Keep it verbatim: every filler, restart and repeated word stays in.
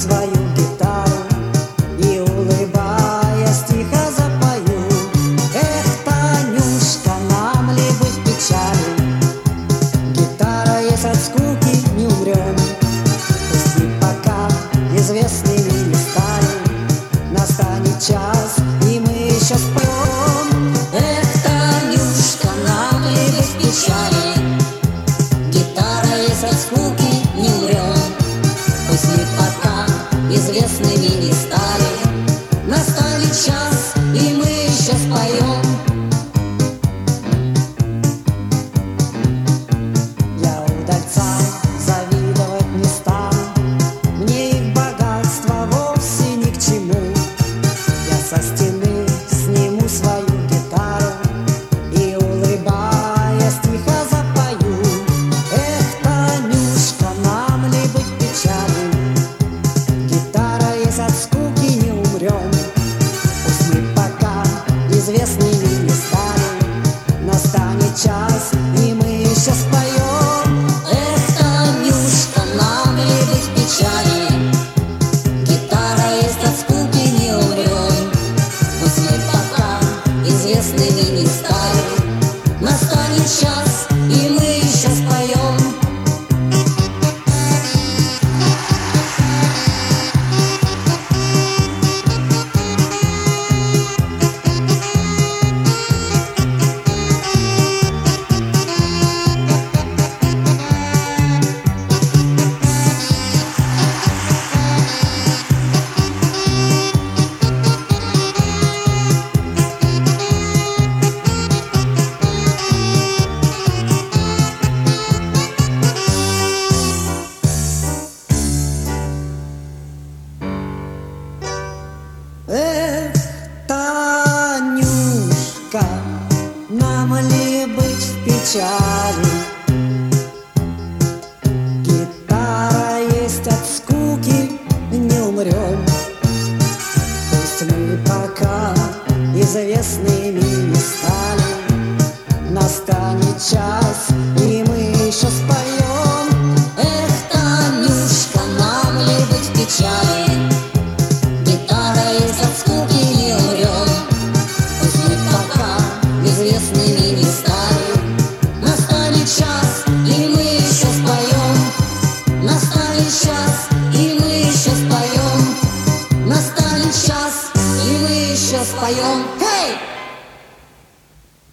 свою гитару и, улыбаясь, тихо запою: эх, Танюшка, нам ли быть в печали? Гитара есть, от скуки не умрем. Пусть и пока известными не стали, настанет час, и мы еще споем: эх, Танюшка, нам ли быть в печали? Гитара есть, от скуки не умрем. Пусть мы пока известными не стали, настанет час, и мы еще споем. Я удальцам завидовать не стану, мне их богатство вовсе ни к чему. Я со стены сниму свою гитару и, улыбаясь, тихо запою: эх, Танюшка, нам ли быть в печали? Гитара есть, от скуки не умрем. Пусть мы пока известными не стали, настанет час, и мы еще споем: эх, Танюшка, нам ли быть в печали? Гитара есть, от скуки не умрем. Пусть мы пока известными не стали, настанет час, и мы еще споем. Эх, Танюшка, нам ли быть в печали? Гитара есть, от скуки не умрем. Пусть мы пока известными не стали, настанет час, и мы еще споем: эх, Танюшка, нам ли быть в печали? Гитара есть, от скуки не умрем. Пусть мы пока известными не стали, настанет час, и мы еще споем. Настанет час, и мы еще споем. Настанет час, и мы еще споем.